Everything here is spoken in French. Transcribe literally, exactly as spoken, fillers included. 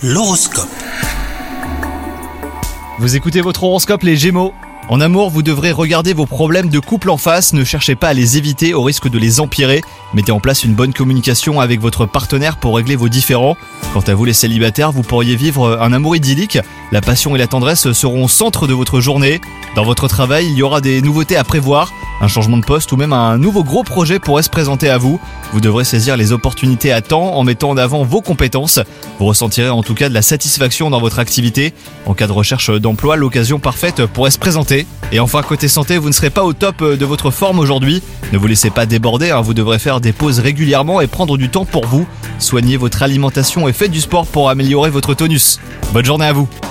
L'horoscope. Vous écoutez votre horoscope les Gémeaux. En amour, vous devrez regarder vos problèmes de couple en face, ne cherchez pas à les éviter au risque de les empirer. Mettez en place une bonne communication avec votre partenaire pour régler vos différends. Quant à vous les célibataires, vous pourriez vivre un amour idyllique. La passion et la tendresse seront au centre de votre journée. Dans votre travail, il y aura des nouveautés à prévoir. Un changement de poste ou même un nouveau gros projet pourrait se présenter à vous. Vous devrez saisir les opportunités à temps en mettant en avant vos compétences. Vous ressentirez en tout cas de la satisfaction dans votre activité. En cas de recherche d'emploi, l'occasion parfaite pourrait se présenter. Et enfin, côté santé, vous ne serez pas au top de votre forme aujourd'hui. Ne vous laissez pas déborder, hein, vous devrez faire des pauses régulièrement et prendre du temps pour vous. Soignez votre alimentation et faites du sport pour améliorer votre tonus. Bonne journée à vous.